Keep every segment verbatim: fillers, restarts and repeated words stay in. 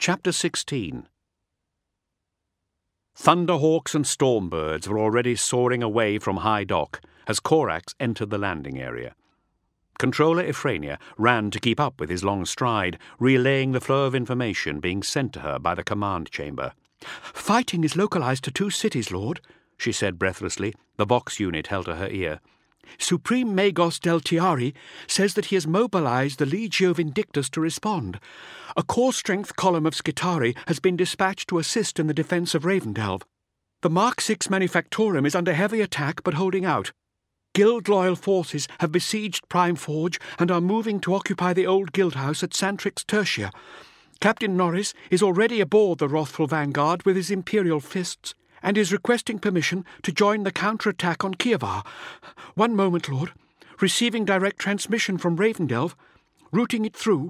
Chapter sixteen. Thunderhawks and Stormbirds were already soaring away from High Dock as Corax entered the landing area. Controller Euphrania ran to keep up with his long stride, relaying the flow of information being sent to her by the command chamber. "Fighting is localized to two cities, Lord," she said breathlessly. The Vox unit held to her ear. "Supreme Magos del Tiari says that he has mobilized the Legio Vindictus to respond. A core-strength column of Skitarii has been dispatched to assist in the defense of Ravendelve. The Mark six Manufactorum is under heavy attack but holding out. Guild-loyal forces have besieged Prime Forge and are moving to occupy the old guildhouse at Santrix Tertia. Captain Norris is already aboard the wrathful vanguard with his Imperial fists, and is requesting permission to join the counter-attack on Kievar. One moment, Lord. Receiving direct transmission from Ravendelve. Routing it through."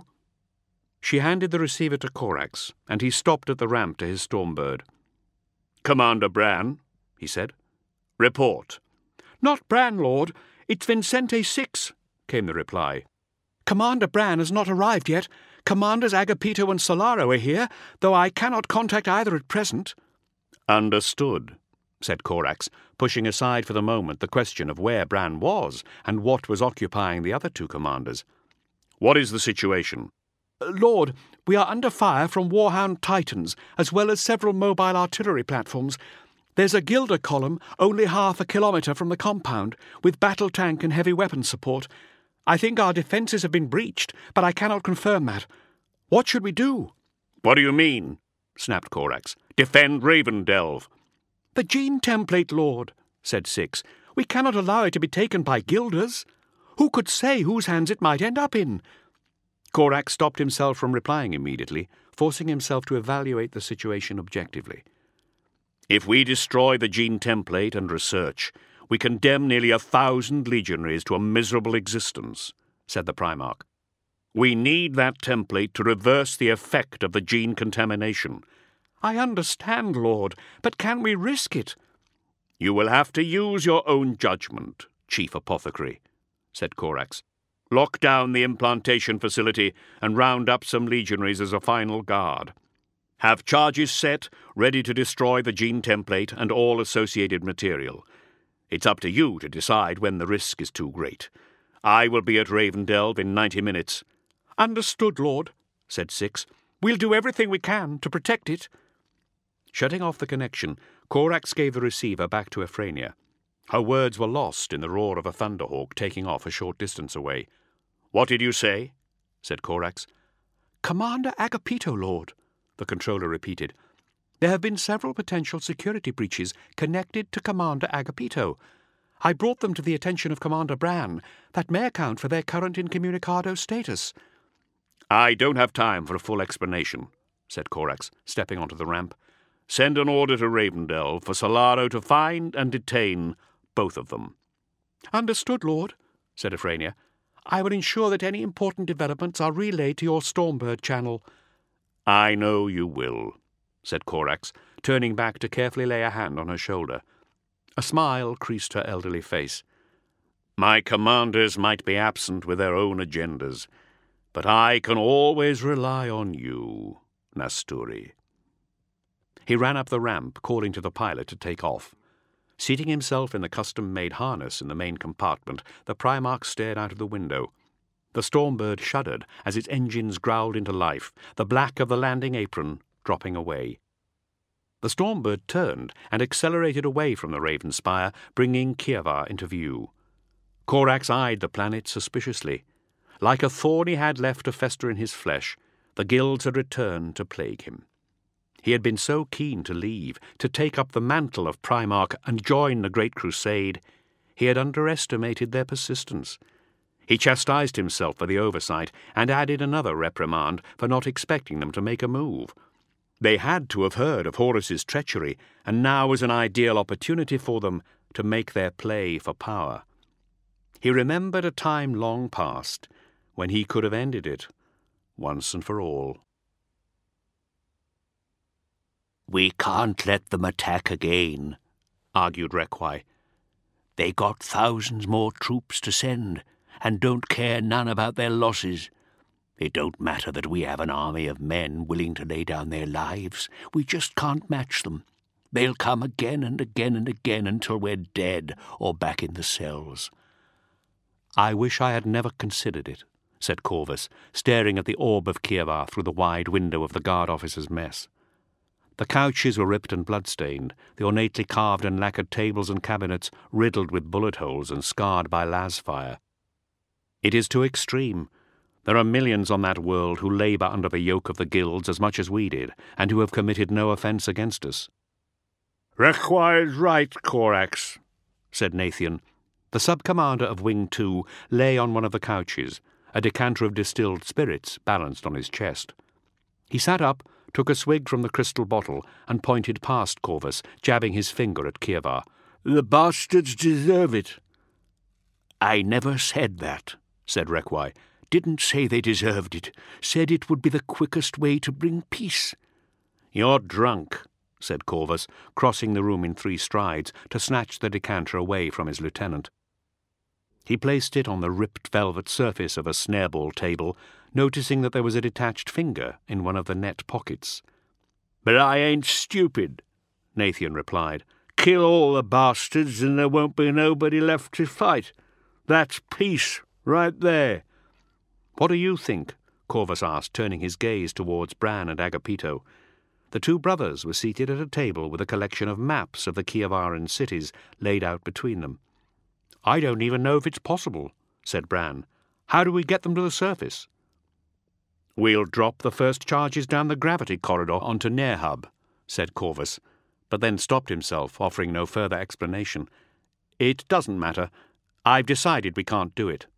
She handed the receiver to Corax, and he stopped at the ramp to his Stormbird. "Commander Bran," he said. "Report." "Not Bran, Lord. It's Vincente six, came the reply. "Commander Bran has not arrived yet. Commanders Agapito and Solaro are here, though I cannot contact either at present." "Understood," said Corax, pushing aside for the moment the question of where Bran was and what was occupying the other two commanders. "What is the situation?" "Lord, we are under fire from Warhound Titans, as well as several mobile artillery platforms. There's a Gilder column only half a kilometre from the compound, with battle tank and heavy weapon support. I think our defences have been breached, but I cannot confirm that. What should we do?" "What do you mean?" snapped Corax. "Defend Ravendelve." "The gene template, Lord," said Six. "We cannot allow it to be taken by Guilders. Who could say whose hands it might end up in?" Corax stopped himself from replying immediately, forcing himself to evaluate the situation objectively. "If we destroy the gene template and research, we condemn nearly a thousand legionaries to a miserable existence," said the Primarch. "We need that template to reverse the effect of the gene contamination." "I understand, Lord, but can we risk it?" "You will have to use your own judgment, Chief Apothecary," said Corax. "Lock down the implantation facility and round up some legionaries as a final guard. Have charges set, ready to destroy the gene template and all associated material. It's up to you to decide when the risk is too great. I will be at Ravendelve in ninety minutes. "Understood, Lord," said Six. "We'll do everything we can to protect it." Shutting off the connection, Corax gave the receiver back to Euphrania. Her words were lost in the roar of a Thunderhawk taking off a short distance away. "What did you say?" said Corax. "Commander Agapito, Lord," the controller repeated. "There have been several potential security breaches connected to Commander Agapito. I brought them to the attention of Commander Bran. That may account for their current incommunicado status." "I don't have time for a full explanation," said Corax, stepping onto the ramp. "Send an order to Ravendelve for Solaro to find and detain both of them." "Understood, Lord," said Euphrania. "I will ensure that any important developments are relayed to your Stormbird channel." "I know you will," said Corax, turning back to carefully lay a hand on her shoulder. A smile creased her elderly face. "My commanders might be absent with their own agendas, but I can always rely on you, Nasturi." He ran up the ramp, calling to the pilot to take off. Seating himself in the custom-made harness in the main compartment, the Primarch stared out of the window. The Stormbird shuddered as its engines growled into life, the black of the landing apron dropping away. The Stormbird turned and accelerated away from the Ravenspire, bringing Kievar into view. Corax eyed the planet suspiciously. Like a thorn he had left to fester in his flesh, the guilds had returned to plague him. He had been so keen to leave, to take up the mantle of Primarch and join the Great Crusade, he had underestimated their persistence. He chastised himself for the oversight and added another reprimand for not expecting them to make a move. They had to have heard of Horus's treachery, and now was an ideal opportunity for them to make their play for power. He remembered a time long past when he could have ended it once and for all. "We can't let them attack again," argued Requai. "They got thousands more troops to send, and don't care none about their losses. It don't matter that we have an army of men willing to lay down their lives. We just can't match them. They'll come again and again and again until we're dead or back in the cells." "I wish I had never considered it," said Corvus, staring at the orb of Kievar through the wide window of the guard officer's mess. The couches were ripped and blood-stained, the ornately carved and lacquered tables and cabinets riddled with bullet holes and scarred by las fire. It is too extreme. There are millions on that world who labour under the yoke of the guilds as much as we did, and who have committed no offence against us. "Require is right, Corax," said Nathian. The sub-commander of Wing Two lay on one of the couches, a decanter of distilled spirits balanced on his chest. He sat up, took a swig from the crystal bottle, and pointed past Corvus, jabbing his finger at Kievar. "The bastards deserve it." "I never said that," said Requai. "Didn't say they deserved it. Said it would be the quickest way to bring peace." "You're drunk," said Corvus, crossing the room in three strides to snatch the decanter away from his lieutenant. He placed it on the ripped velvet surface of a snare-ball table, noticing that there was a detached finger in one of the net pockets. "But I ain't stupid," Nathian replied. "Kill all the bastards and there won't be nobody left to fight. That's peace, right there." "What do you think?" Corvus asked, turning his gaze towards Bran and Agapito. The two brothers were seated at a table with a collection of maps of the Kievaran cities laid out between them. "I don't even know if it's possible," said Bran. "How do we get them to the surface?" "We'll drop the first charges down the gravity corridor onto Nerhub," said Corvus, but then stopped himself, offering no further explanation. "It doesn't matter. I've decided we can't do it."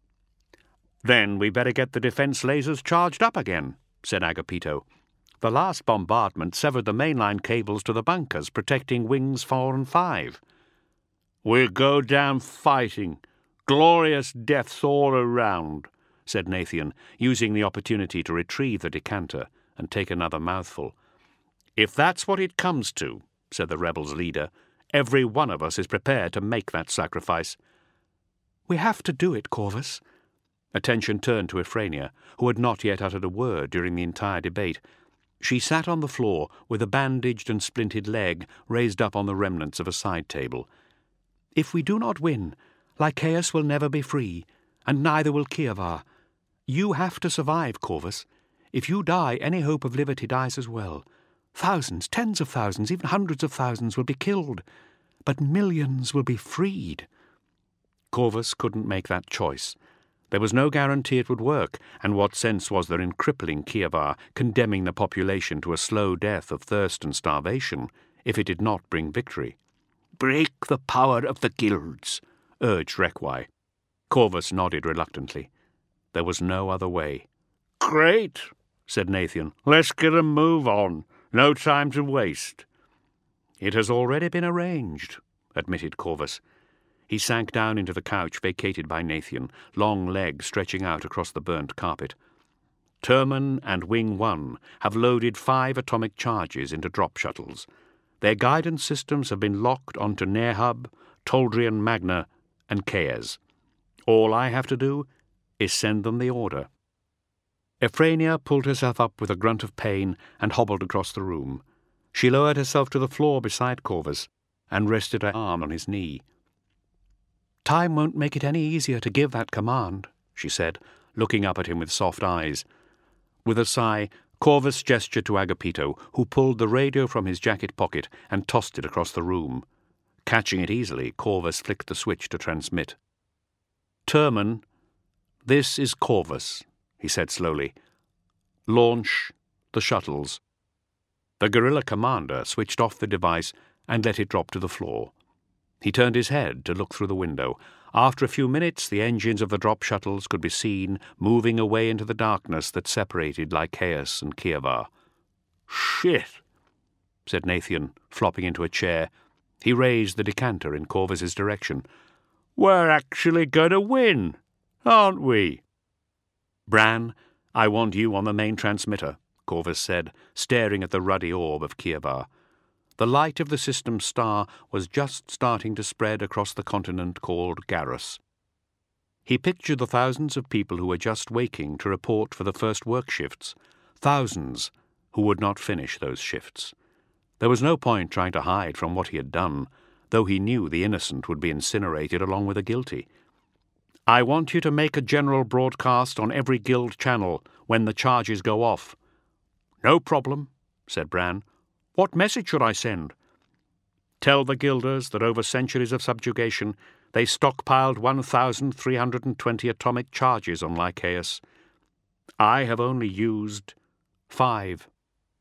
"Then we better get the defence lasers charged up again," said Agapito. "The last bombardment severed the mainline cables to the bunkers protecting Wings Four and Five." "We'll go down fighting. Glorious deaths all around," said Nathian, using the opportunity to retrieve the decanter and take another mouthful. "If that's what it comes to," said the rebels' leader, "every one of us is prepared to make that sacrifice." "We have to do it, Corvus." Attention turned to Euphrania, who had not yet uttered a word during the entire debate. She sat on the floor with a bandaged and splinted leg raised up on the remnants of a side table. "If we do not win, Lycaeus will never be free, and neither will Kievar. You have to survive, Corvus. If you die, any hope of liberty dies as well. Thousands, tens of thousands, even hundreds of thousands will be killed, but millions will be freed." Corvus couldn't make that choice. There was no guarantee it would work, and what sense was there in crippling Kievar, condemning the population to a slow death of thirst and starvation, if it did not bring victory? "Break the power of the guilds," urged Requai. Corvus nodded reluctantly. There was no other way. "Great," said Nathian. "Let's get a move on. No time to waste." "It has already been arranged," admitted Corvus. He sank down into the couch vacated by Nathian, long legs stretching out across the burnt carpet. "Turman and Wing One have loaded five atomic charges into drop shuttles. Their guidance systems have been locked onto Nerhub, Toldrian Magna, and Kaez. All I have to do is send them the order." Euphrania pulled herself up with a grunt of pain and hobbled across the room. She lowered herself to the floor beside Corvus and rested her arm on his knee. "Time won't make it any easier to give that command," she said, looking up at him with soft eyes. With a sigh, Corvus gestured to Agapito, who pulled the radio from his jacket pocket and tossed it across the room. Catching it easily, Corvus flicked the switch to transmit. "Turman, this is Corvus," he said slowly. "Launch the shuttles." The guerrilla commander switched off the device and let it drop to the floor. He turned his head to look through the window. After a few minutes, the engines of the drop shuttles could be seen moving away into the darkness that separated Lycaeus and Kievar. "Shit," said Nathian, flopping into a chair. He raised the decanter in Corvus's direction. "We're actually going to win, aren't we?" "Bran, I want you on the main transmitter," Corvus said, staring at the ruddy orb of Kievar. The light of the system star was just starting to spread across the continent called Garrus. He pictured the thousands of people who were just waking to report for the first work shifts, thousands who would not finish those shifts. There was no point trying to hide from what he had done, though he knew the innocent would be incinerated along with the guilty. "I want you to make a general broadcast on every guild channel when the charges go off." "No problem," said Bran. "What message should I send?" "Tell the guilders that over centuries of subjugation they stockpiled one thousand three hundred twenty atomic charges on Lycaeus. I have only used five."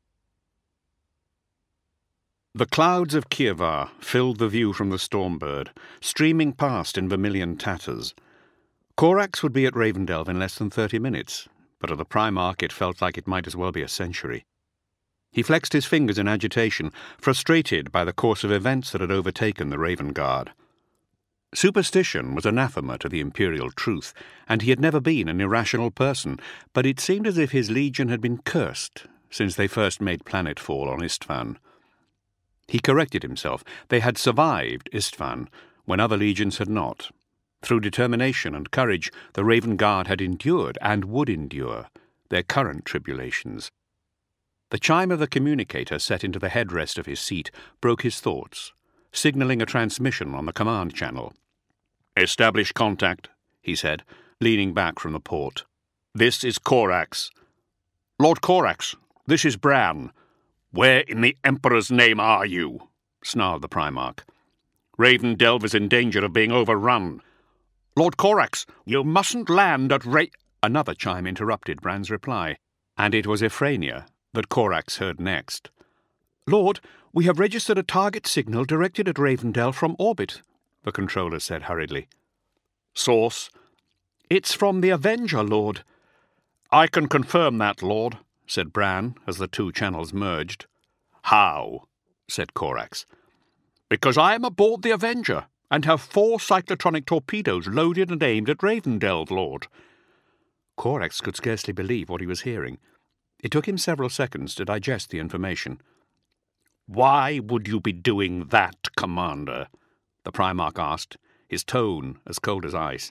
The clouds of Kievar filled the view from the Stormbird, streaming past in vermilion tatters. Corax would be at Ravendelve in less than thirty minutes, but at the Primarch it felt like it might as well be a century. He flexed his fingers in agitation, frustrated by the course of events that had overtaken the Raven Guard. Superstition was anathema to the imperial truth, and he had never been an irrational person, but it seemed as if his legion had been cursed since they first made planetfall on Istvan. He corrected himself. They had survived Istvan when other legions had not. Through determination and courage, the Raven Guard had endured and would endure their current tribulations. The chime of the communicator set into the headrest of his seat broke his thoughts, signalling a transmission on the command channel. "Establish contact," he said, leaning back from the port. "This is Corax." "Lord Corax, this is Bran." "Where in the Emperor's name are you?" snarled the Primarch. "Ravendelve is in danger of being overrun." "Lord Corax, you mustn't land at Ra—" Another chime interrupted Bran's reply, and it was Euphrania that Corax heard next. "Lord, we have registered a target signal directed at Ravendelve from orbit," the controller said hurriedly. "Source?" "It's from the Avenger, Lord." "I can confirm that, Lord," said Bran as the two channels merged. "How?" said Corax. "Because I am aboard the Avenger and have four cyclotronic torpedoes loaded and aimed at Ravendelve, Lord." Corax could scarcely believe what he was hearing. It took him several seconds to digest the information. "Why would you be doing that, Commander?" the Primarch asked, his tone as cold as ice.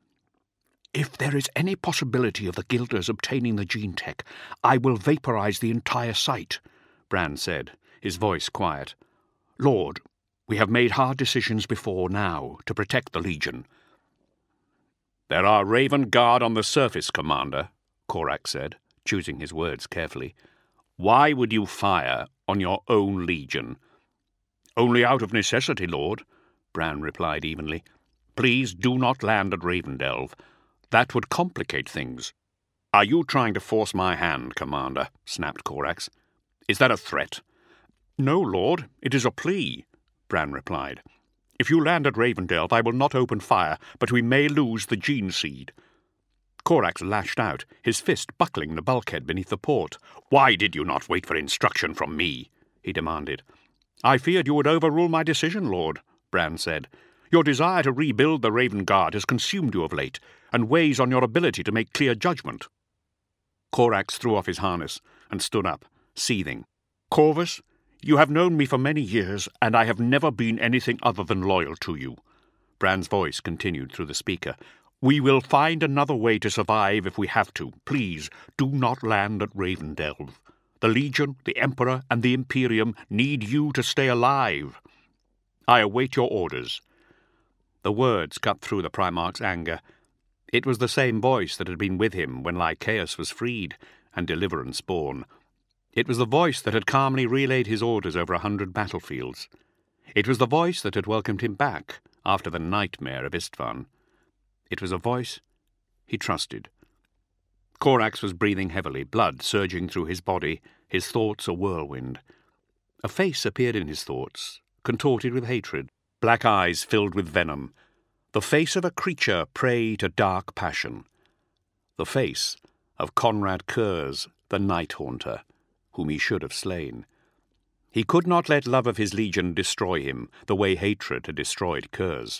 "If there is any possibility of the Guilders obtaining the gene tech, I will vaporize the entire site," Bran said, his voice quiet. "Lord, we have made hard decisions before now to protect the Legion." "There are Raven Guard on the surface, Commander," Corax said, choosing his words carefully. "Why would you fire on your own Legion?" "Only out of necessity, Lord," Bran replied evenly. "Please do not land at Ravendelve. That would complicate things." "Are you trying to force my hand, Commander?" snapped Corax. "Is that a threat?" "No, Lord, it is a plea," Bran replied. "If you land at Ravendelve, I will not open fire, but we may lose the gene seed." Corax lashed out, his fist buckling the bulkhead beneath the port. "Why did you not wait for instruction from me?" he demanded. "I feared you would overrule my decision, Lord," Bran said. "Your desire to rebuild the Raven Guard has consumed you of late, and weighs on your ability to make clear judgment." Corax threw off his harness and stood up, seething. "Corvus, you have known me for many years, and I have never been anything other than loyal to you." Bran's voice continued through the speaker. "We will find another way to survive if we have to. Please, do not land at Ravendelve. The Legion, the Emperor, and the Imperium need you to stay alive. I await your orders." The words cut through the Primarch's anger. It was the same voice that had been with him when Lycaeus was freed and Deliverance born. It was the voice that had calmly relayed his orders over a hundred battlefields. It was the voice that had welcomed him back after the nightmare of Istvan. It was a voice he trusted. Corax was breathing heavily, blood surging through his body, his thoughts a whirlwind. A face appeared in his thoughts, contorted with hatred, black eyes filled with venom, the face of a creature prey to dark passion. The face of Conrad Kurz, the Night Haunter, whom he should have slain. He could not let love of his Legion destroy him, the way hatred had destroyed Kurz.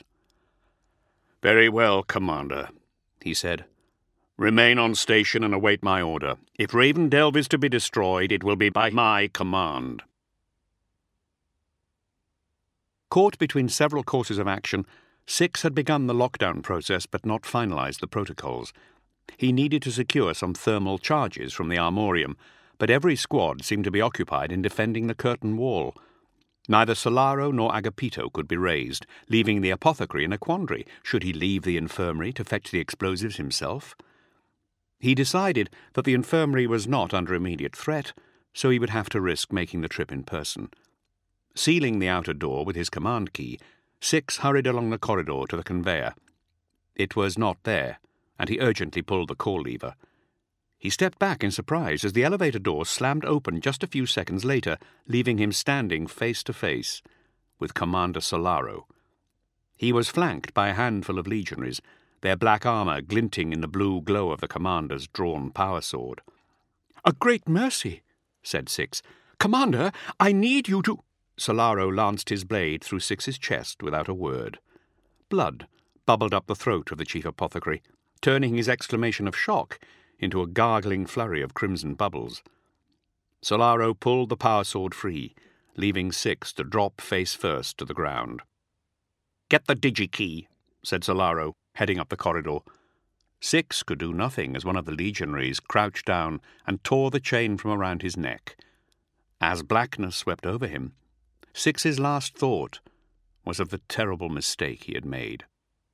"Very well, Commander," he said. "Remain on station and await my order. If Ravendelve is to be destroyed, it will be by my command." Caught between several courses of action, Six had begun the lockdown process but not finalized the protocols. He needed to secure some thermal charges from the armorium, but every squad seemed to be occupied in defending the curtain wall. Neither Solaro nor Agapito could be raised, leaving the apothecary in a quandary. Should he leave the infirmary to fetch the explosives himself? He decided that the infirmary was not under immediate threat, so he would have to risk making the trip in person. Sealing the outer door with his command key, Six hurried along the corridor to the conveyor. It was not there, and he urgently pulled the call lever. He stepped back in surprise as the elevator door slammed open just a few seconds later, leaving him standing face to face with Commander Solaro. He was flanked by a handful of legionaries, their black armor glinting in the blue glow of the commander's drawn power sword. "A great mercy," said Six. "Commander, I need you to—" Solaro lanced his blade through Six's chest without a word. Blood bubbled up the throat of the chief apothecary, turning his exclamation of shock into a gargling flurry of crimson bubbles. Solaro pulled the power sword free, leaving Six to drop face first to the ground. "Get the digi-key," said Solaro, heading up the corridor. Six could do nothing as one of the legionaries crouched down and tore the chain from around his neck. As blackness swept over him, Six's last thought was of the terrible mistake he had made.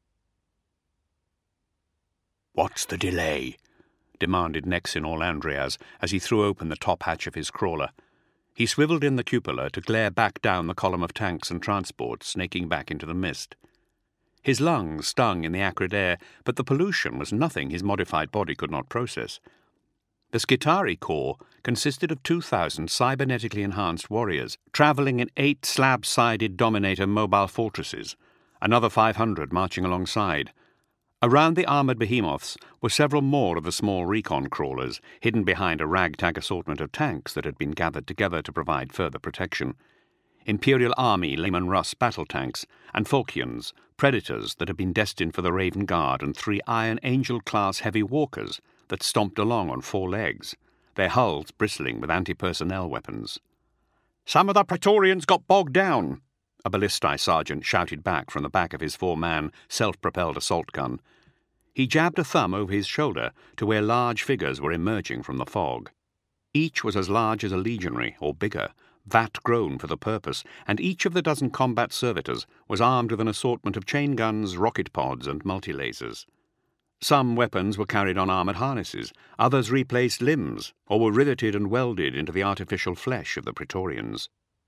"What's the delay?" demanded Nexin Orlandrias as he threw open the top hatch of his crawler. He swiveled in the cupola to glare back down the column of tanks and transports snaking back into the mist. His lungs stung in the acrid air, but the pollution was nothing his modified body could not process. The Skitarii Corps consisted of two thousand cybernetically enhanced warriors, travelling in eight slab-sided Dominator mobile fortresses, another five hundred marching alongside. Around the armoured behemoths were several more of the small recon crawlers, hidden behind a ragtag assortment of tanks that had been gathered together to provide further protection. Imperial Army Lehman Russ battle tanks, and Falchions, Predators that had been destined for the Raven Guard, and three Iron Angel-class heavy walkers that stomped along on four legs, their hulls bristling with anti-personnel weapons. "Some of the Praetorians got bogged down," a ballistae sergeant shouted back from the back of his four-man, self-propelled assault gun. He jabbed a thumb over his shoulder to where large figures were emerging from the fog. Each was as large as a legionary, or bigger, vat-grown for the purpose, and each of the dozen combat servitors was armed with an assortment of chain guns, rocket pods, and multi-lasers. Some weapons were carried on armoured harnesses, others replaced limbs, or were riveted and welded into the artificial flesh of the Praetorians.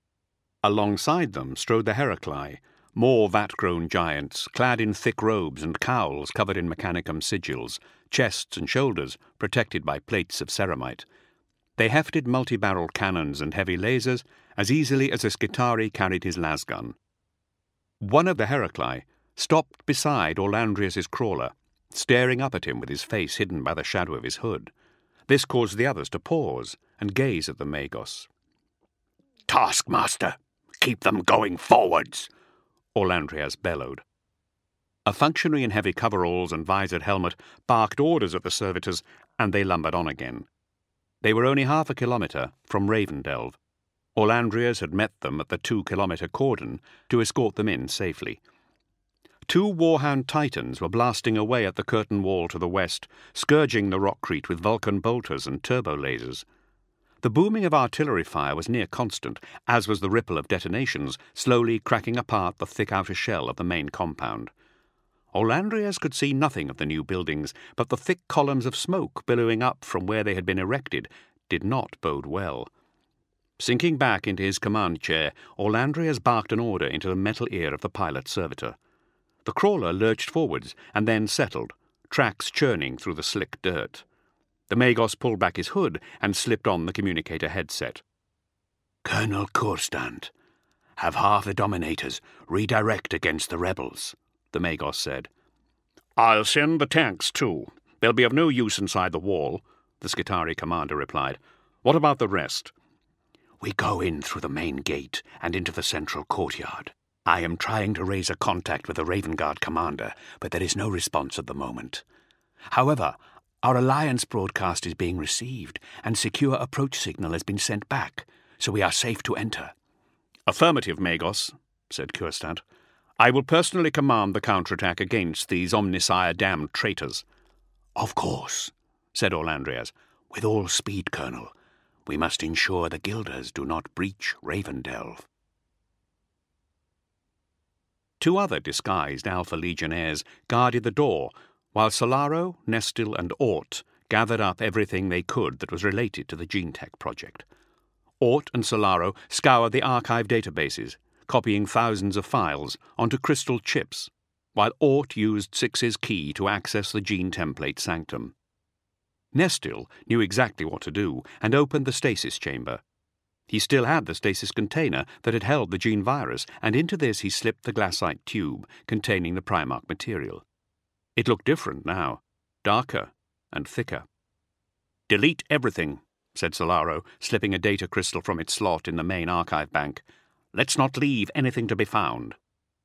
Alongside them strode the Heracli, more vat-grown giants, clad in thick robes and cowls covered in mechanicum sigils, chests and shoulders protected by plates of ceramite. They hefted multi-barreled cannons and heavy lasers as easily as a Skitarii carried his lasgun. One of the Heracli stopped beside Orlandrias's crawler, staring up at him with his face hidden by the shadow of his hood. This caused the others to pause and gaze at the Magos. "Taskmaster, keep them going forwards," Orlandrias bellowed. A functionary in heavy coveralls and visored helmet barked orders at the servitors, and they lumbered on again. They were only half a kilometre from Ravendelve. Orlandrias had met them at the two-kilometre cordon to escort them in safely. Two Warhound Titans were blasting away at the curtain wall to the west, scourging the rockcrete with Vulcan bolters and turbo lasers. The booming of artillery fire was near constant, as was the ripple of detonations, slowly cracking apart the thick outer shell of the main compound. Orlandrias could see nothing of the new buildings, but the thick columns of smoke billowing up from where they had been erected did not bode well. Sinking back into his command chair, Orlandrias barked an order into the metal ear of the pilot servitor. The crawler lurched forwards and then settled, tracks churning through the slick dirt. The Magos pulled back his hood and slipped on the communicator headset. "Colonel Kurstand, have half the Dominators redirect against the rebels," the Magos said. "I'll send the tanks, too. They'll be of no use inside the wall," the Skitarii commander replied. "What about the rest?" "We go in through the main gate and into the central courtyard. I am trying to raise a contact with the Raven Guard commander, but there is no response at the moment. However, our Alliance broadcast is being received, and secure approach signal has been sent back, so we are safe to enter." "Affirmative, Magos," said Kurstand. I will personally command the counterattack against these Omnissiah damned traitors." "Of course," said Orlandrias. "With all speed, Colonel. We must ensure the Guilders do not breach Ravendelve." Two other disguised Alpha Legionnaires guarded the door, while Solaro, Nestil, and Ort gathered up everything they could that was related to the GeneTech project. Ort and Solaro scoured the archive databases, copying thousands of files onto crystal chips, while Ort used Six's key to access the gene template sanctum. Nestil knew exactly what to do and opened the stasis chamber. He still had the stasis container that had held the gene virus, and into this he slipped the glassite tube containing the Primarch material. It looked different now, darker and thicker. "Delete everything," said Solaro, slipping a data crystal from its slot in the main archive bank. "Let's not leave anything to be found."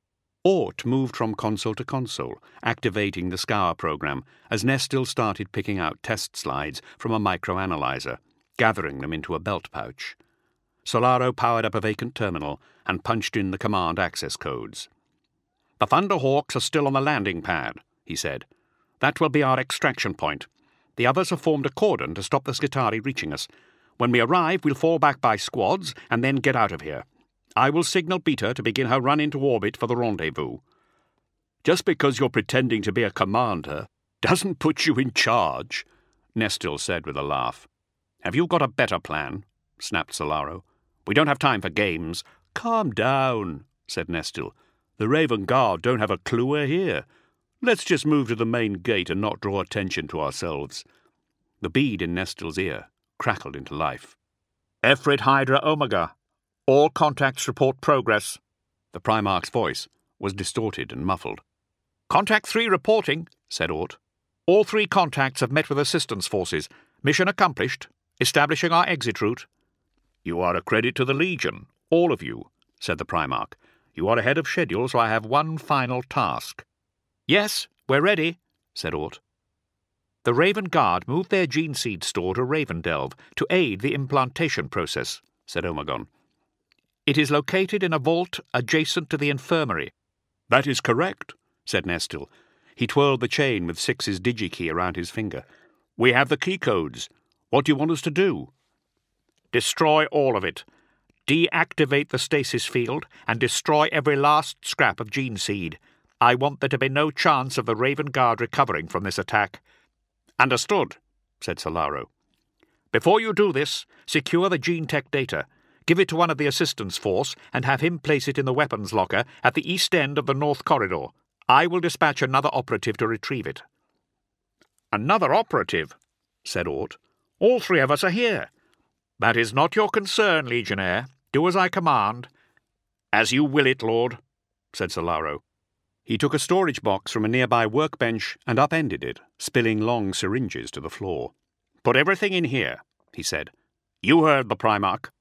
Ort moved from console to console, activating the scour program, as Nestil started picking out test slides from a microanalyzer, gathering them into a belt pouch. Solaro powered up a vacant terminal and punched in the command access codes. "The Thunderhawks are still on the landing pad," he said. "That will be our extraction point. The others have formed a cordon to stop the Skitarii reaching us. When we arrive, we'll fall back by squads and then get out of here. I will signal Beta to begin her run into orbit for the rendezvous." "Just because you're pretending to be a commander doesn't put you in charge," Nestil said with a laugh. "Have you got a better plan?" snapped Solaro. "We don't have time for games." "Calm down," said Nestil. "The Raven Guard don't have a clue we're here. Let's just move to the main gate and not draw attention to ourselves." The bead in Nestil's ear crackled into life. "Efrid Hydra Omega. All contacts report progress." The Primarch's voice was distorted and muffled. "Contact three reporting," said Ort. "All three contacts have met with assistance forces. Mission accomplished. Establishing our exit route." "You are a credit to the Legion, all of you," said the Primarch. "You are ahead of schedule, so I have one final task." "Yes, we're ready," said Ort. "The Raven Guard moved their gene seed store to Ravendelve to aid the implantation process," said Omegon. "It is located in a vault adjacent to the infirmary." "That is correct," said Nestil. He twirled the chain with Six's digi-key around his finger. "We have the key codes. What do you want us to do?" "Destroy all of it. Deactivate the stasis field and destroy every last scrap of gene seed. I want there to be no chance of the Raven Guard recovering from this attack." "Understood," said Solaro. "Before you do this, secure the GeneTech data. Give it to one of the assistance force and have him place it in the weapons locker at the east end of the North Corridor. I will dispatch another operative to retrieve it." "Another operative?" said Ort. "All three of us are here." "That is not your concern, Legionnaire. Do as I command." "As you will it, Lord," said Solaro. He took a storage box from a nearby workbench and upended it, spilling long syringes to the floor. "Put everything in here," he said. "You heard the Primarch."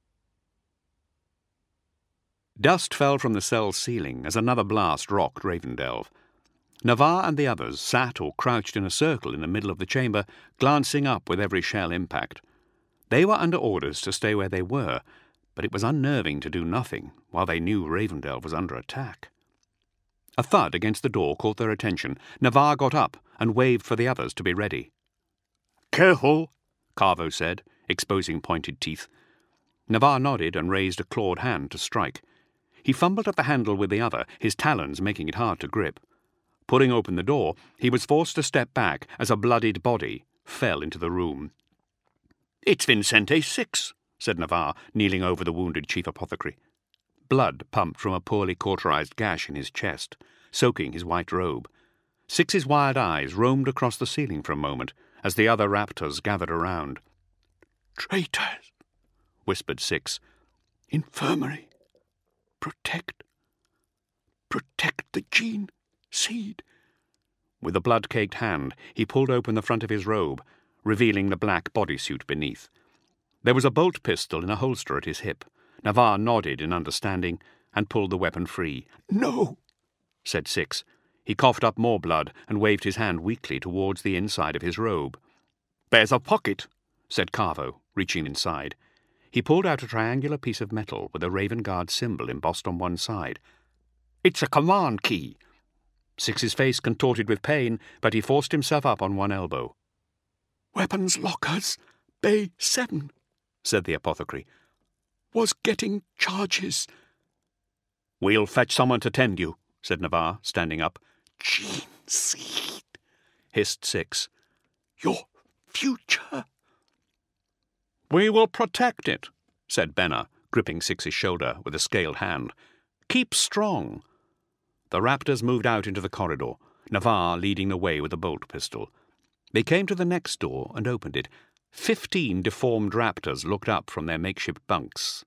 Dust fell from the cell's ceiling as another blast rocked Ravendelve. Navarre and the others sat or crouched in a circle in the middle of the chamber, glancing up with every shell impact. They were under orders to stay where they were, but it was unnerving to do nothing while they knew Ravendelve was under attack. A thud against the door caught their attention. Navarre got up and waved for the others to be ready. "Careful," Carvo said, exposing pointed teeth. Navarre nodded and raised a clawed hand to strike. He fumbled at the handle with the other, his talons making it hard to grip. Pulling open the door, he was forced to step back as a bloodied body fell into the room. "It's Vincente Six," said Navarre, kneeling over the wounded chief apothecary. Blood pumped from a poorly cauterized gash in his chest, soaking his white robe. Six's wild eyes roamed across the ceiling for a moment as the other raptors gathered around. "Traitors," whispered Six. "Infirmary. Protect. Protect the gene seed." With a blood-caked hand, he pulled open the front of his robe, revealing the black bodysuit beneath. There was a bolt pistol in a holster at his hip. Navarre nodded in understanding and pulled the weapon free. "No," said Six. He coughed up more blood and waved his hand weakly towards the inside of his robe. "There's a pocket," said Carvo, reaching inside. He pulled out a triangular piece of metal with a Raven Guard symbol embossed on one side. It's a command key. Six's face contorted with pain, but he forced himself up on one elbow. Weapons lockers, Bay seven, said the apothecary. Was getting charges. We'll fetch someone to tend you, said Navarre, standing up. Gene seed, hissed Six. Your future. We will protect it, said Benner, gripping Six's shoulder with a scaled hand. Keep strong. The raptors moved out into the corridor, Navarre leading the way with a bolt pistol. They came to the next door and opened it. Fifteen deformed raptors looked up from their makeshift bunks.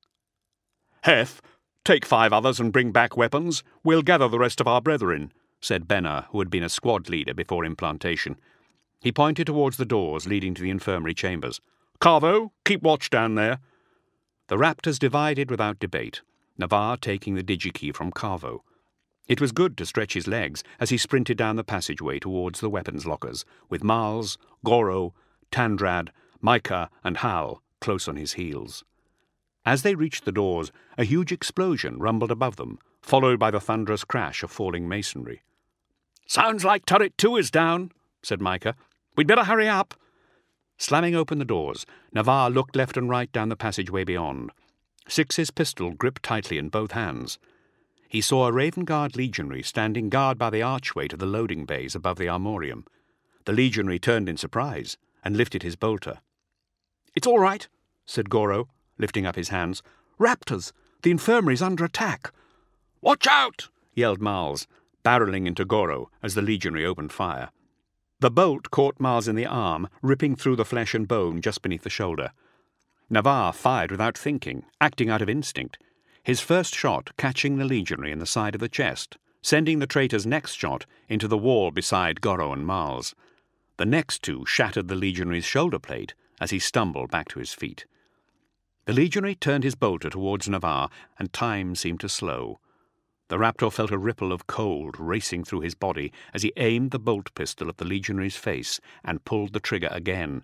Hef, take five others and bring back weapons. We'll gather the rest of our brethren, said Benner, who had been a squad leader before implantation. He pointed towards the doors leading to the infirmary chambers. Carvo, keep watch down there. The raptors divided without debate, Navarre taking the digikey from Carvo. It was good to stretch his legs as he sprinted down the passageway towards the weapons lockers, with Miles, Goro, Tandrad, Micah, and Hal close on his heels. As they reached the doors, a huge explosion rumbled above them, followed by the thunderous crash of falling masonry. Sounds like turret two is down, said Micah. We'd better hurry up. Slamming open the doors, Navarre looked left and right down the passageway beyond. Six's pistol gripped tightly in both hands. He saw a Raven Guard legionary standing guard by the archway to the loading bays above the armorium. The legionary turned in surprise and lifted his bolter. It's all right, said Goro, lifting up his hands. Raptors! The infirmary's under attack! Watch out! Yelled Miles, barreling into Goro as the legionary opened fire. The bolt caught Miles in the arm, ripping through the flesh and bone just beneath the shoulder. Navarre fired without thinking, acting out of instinct, his first shot catching the legionary in the side of the chest, sending the traitor's next shot into the wall beside Goro and Miles. The next two shattered the legionary's shoulder plate as he stumbled back to his feet. The legionary turned his bolter towards Navarre, and time seemed to slow. The raptor felt a ripple of cold racing through his body as he aimed the bolt pistol at the legionary's face and pulled the trigger again.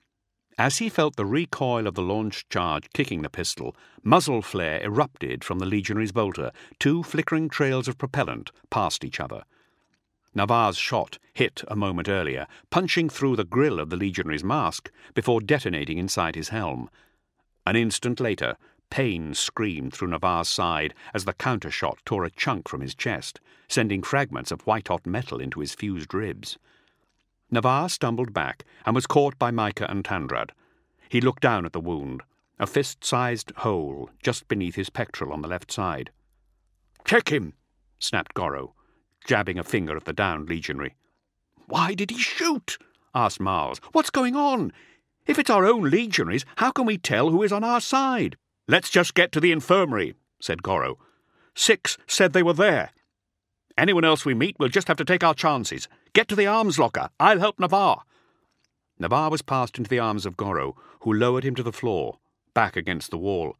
As he felt the recoil of the launched charge kicking the pistol, muzzle flare erupted from the legionary's bolter. Two flickering trails of propellant passed each other. Navarre's shot hit a moment earlier, punching through the grill of the legionary's mask before detonating inside his helm. An instant later, pain screamed through Navarre's side as the countershot tore a chunk from his chest, sending fragments of white-hot metal into his fused ribs. Navarre stumbled back and was caught by Micah and Tandrad. He looked down at the wound, a fist-sized hole just beneath his pectoral on the left side. "Check him!" snapped Goro, jabbing a finger at the downed legionary. "Why did he shoot?" asked Miles. "What's going on? If it's our own legionaries, how can we tell who is on our side?" "Let's just get to the infirmary," said Goro. "Six said they were there. Anyone else we meet, we'll just have to take our chances. Get to the arms locker. I'll help Navarre." Navarre was passed into the arms of Goro, who lowered him to the floor, back against the wall.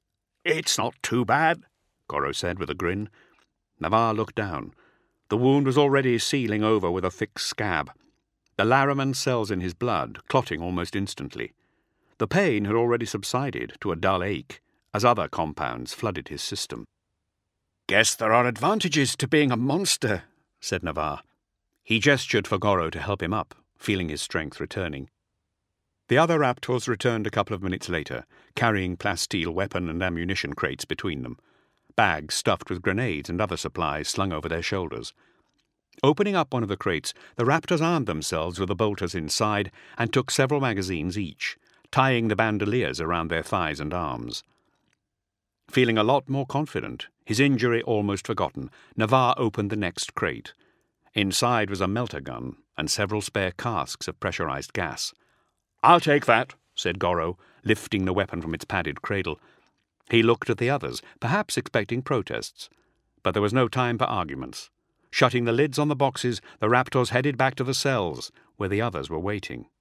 "It's not too bad," Goro said with a grin. Navarre looked down. The wound was already sealing over with a thick scab, the Laraman cells in his blood clotting almost instantly. The pain had already subsided to a dull ache, as other compounds flooded his system. "Guess there are advantages to being a monster," said Navarre. He gestured for Goro to help him up, feeling his strength returning. The other raptors returned a couple of minutes later, carrying plasteel weapon and ammunition crates between them, bags stuffed with grenades and other supplies slung over their shoulders. Opening up one of the crates, the raptors armed themselves with the bolters inside and took several magazines each, tying the bandoliers around their thighs and arms. Feeling a lot more confident, his injury almost forgotten, Navarre opened the next crate. Inside was a melter gun and several spare casks of pressurized gas. "I'll take that," said Goro, lifting the weapon from its padded cradle. He looked at the others, perhaps expecting protests. But there was no time for arguments. Shutting the lids on the boxes, the raptors headed back to the cells, where the others were waiting.